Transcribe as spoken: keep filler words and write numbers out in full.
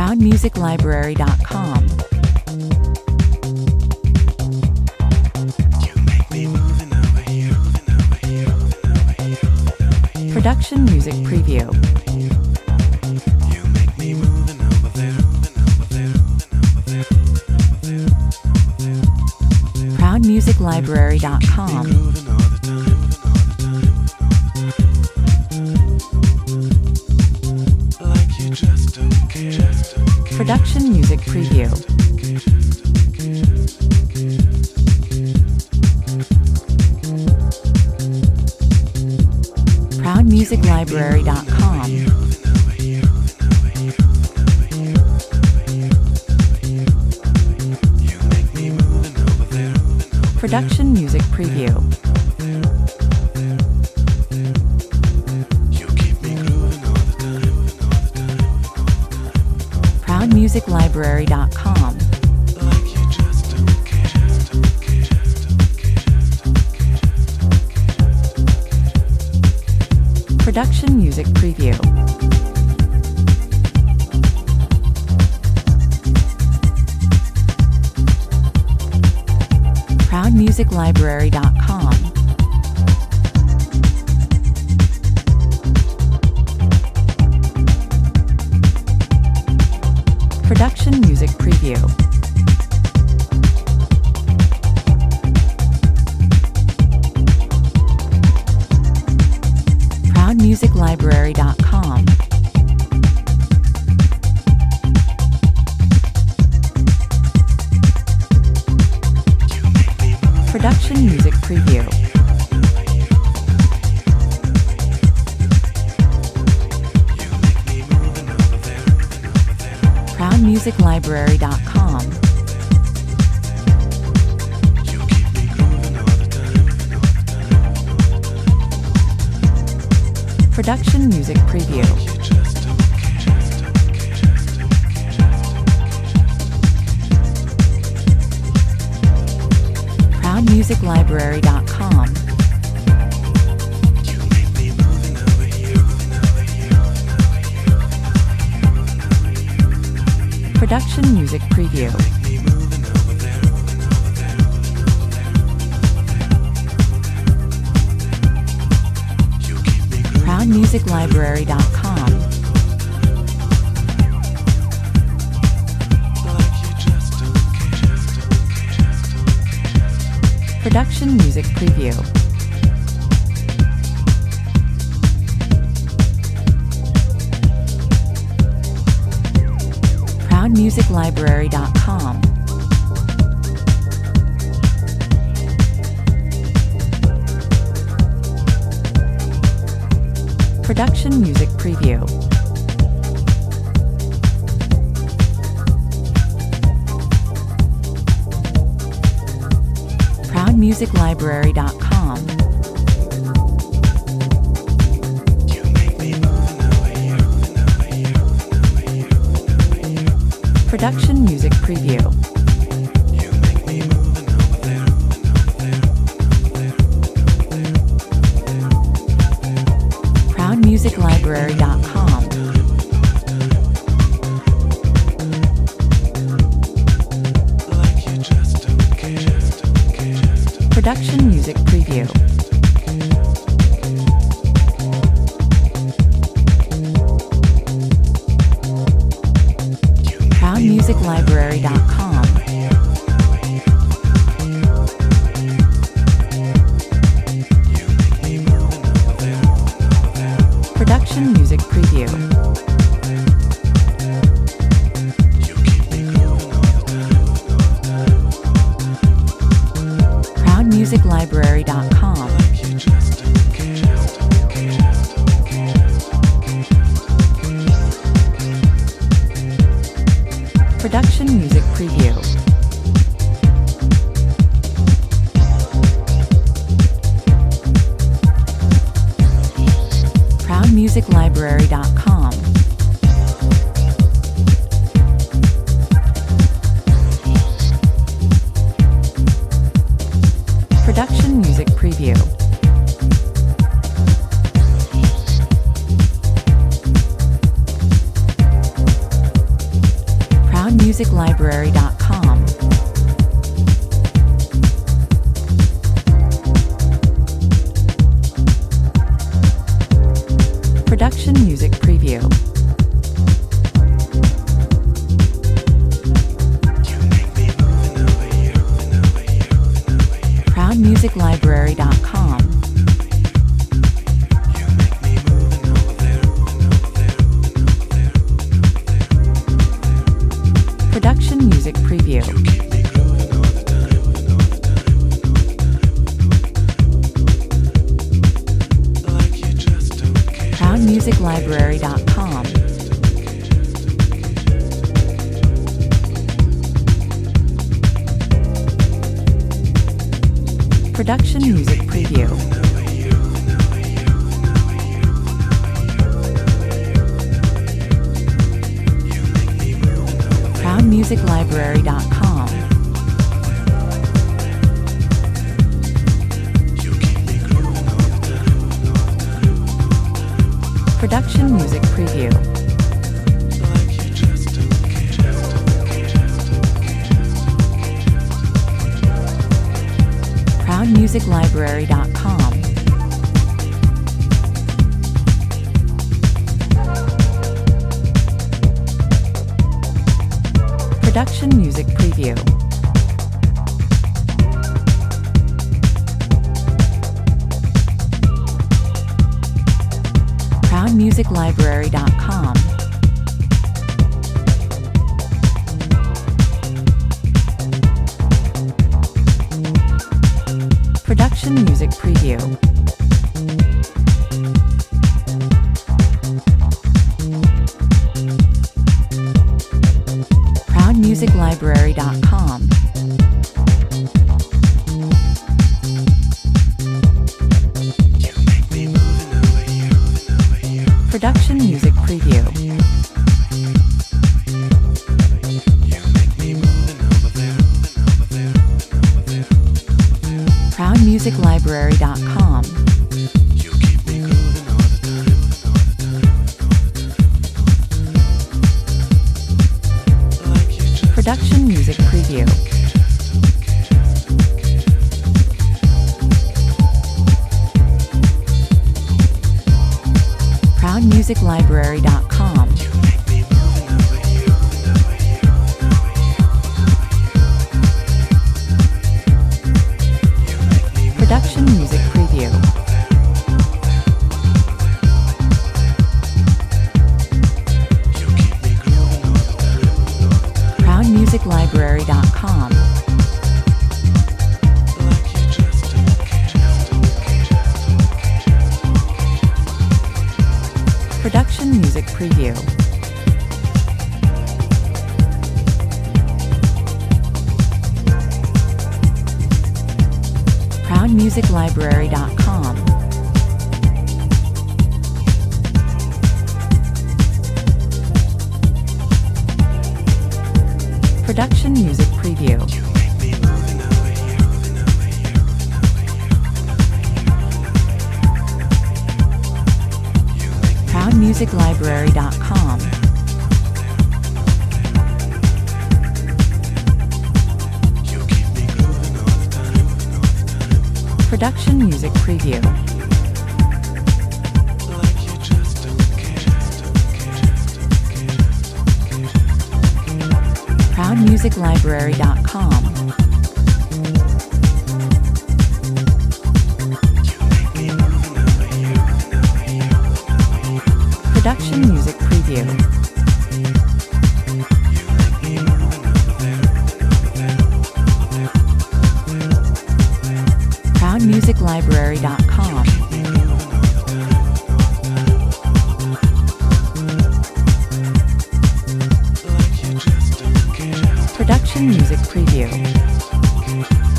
proud music library dot com. Production Music Preview. proud music library dot com. Production Music Preview. proud music library dot com. Production Music Preview. proud music library dot com. Production Music Preview. proud music library dot com. Production Music Preview. proud music library dot com. Production Music Preview. proud music library dot com. Production Music Preview. proud music library dot com. Production Music Preview. proud music library dot com. Production Music Preview. proud music library dot com. Production Music Preview. proud music library dot com. Production Music Preview. proud music library dot com. Production Music Preview. proud music library dot com. Production Music Preview. proud music library dot com. Production Music Preview. proud music library dot com. Production Music Preview. music library dot com. Production Music Preview. proud music library dot com. Production Music Preview. proud music library dot com. Production Music Preview. proud music library dot com. Production Music Preview. proud music library dot com. Production Music Preview. proud music library dot com. Production Music Preview. proud music library dot com. Production Music Preview. proud music library dot com. Production Music Preview. proud music library dot com. Production Music Preview. proud music library dot com. Production Music Preview. proud music library dot com. Production Music Preview. proud music library dot com. Production Music Preview. proud music library dot com. Production Music Preview. proud music library dot com. Production Music Preview.